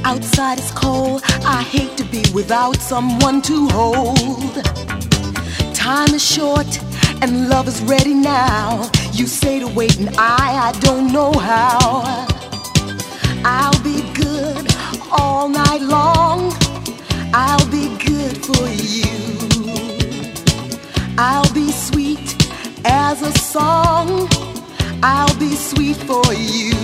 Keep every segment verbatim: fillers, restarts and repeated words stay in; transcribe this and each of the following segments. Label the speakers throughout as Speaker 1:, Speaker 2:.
Speaker 1: Outside is cold, I hate to be without someone to hold. Time is short and love is ready now. You say to wait and I, I don't know how. I'll be good all night long. I'll be good for you. I'll be sweet as a song. I'll be sweet for you.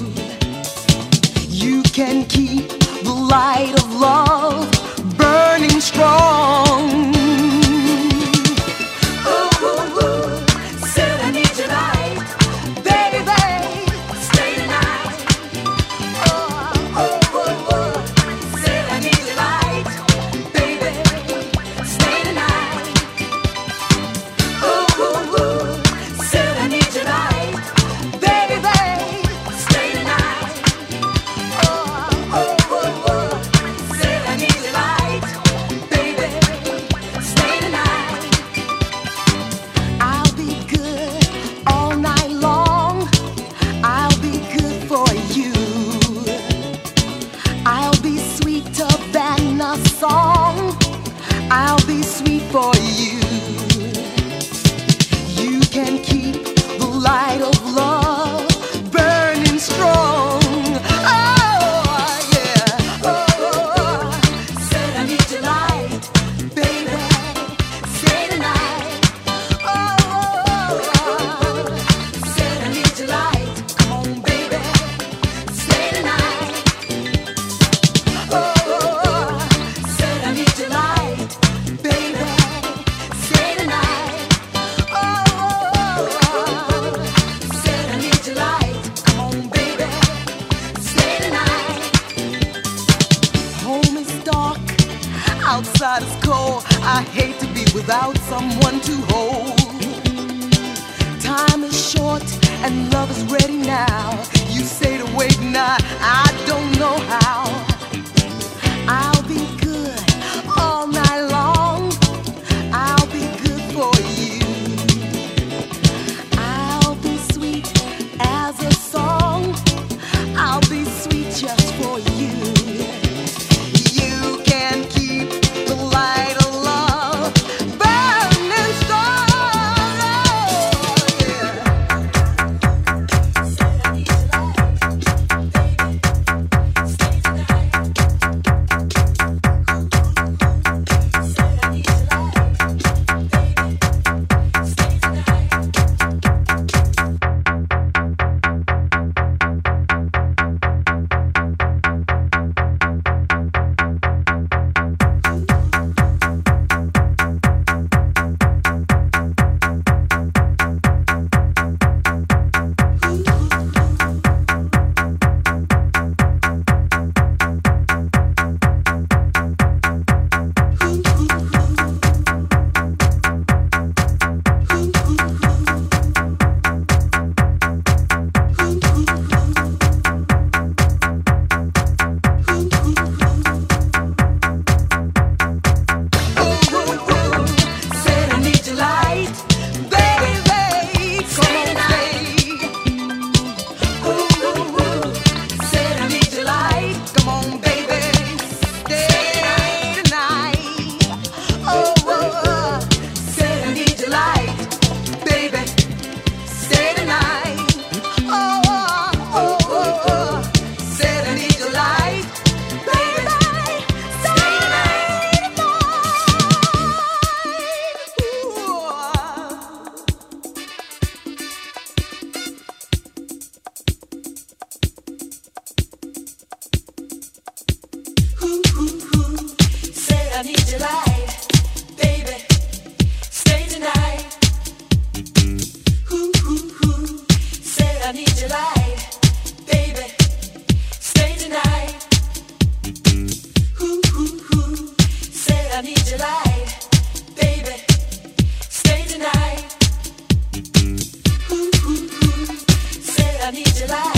Speaker 1: You can keep the light of love burning strong. Ooh, ooh, ooh. Said I need you right, baby, stay tonight. Oh, oh, oh, oh. Said I need you right, baby, stay tonight. Ooh, ooh, ooh. Said I need you right, baby, stay tonight. Oh, oh, oh, oh. Said I need you right, baby, stay tonight. I'll be good all night long. I'll be good for you. I'll be sweeter than a song. I'll be sweet for you. You can keep the light of love burning strong. Oh, yeah. Oh, said I need you right, baby, stay tonight. Oh, said I need you right, come on, baby, stay tonight. Oh, said I need you right, baby, stay tonight. Oh, said I need you right, come on, baby, stay tonight. Home is dark, outside is cold. I hate to be without someone to hold. Time is short and love is ready now. You say to wait now, I don't know how. I'll be good all night long. I'll be good for you. I'll be sweet as a song. I'll be sweet just for you. You can keep the light of love burning strong. Oh, yeah. Said I need you light, baby, come on, baby. Ooh, said I need you light, come on, baby, stay tonight. Oh, said I need you light, baby, stay tonight. Oh, oh, oh, said I need you light, baby, stay tonight. Said I need you light, baby, stay tonight. Said I need you light, baby, stay tonight. Said I need you light, baby, stay tonight. Said I need you light.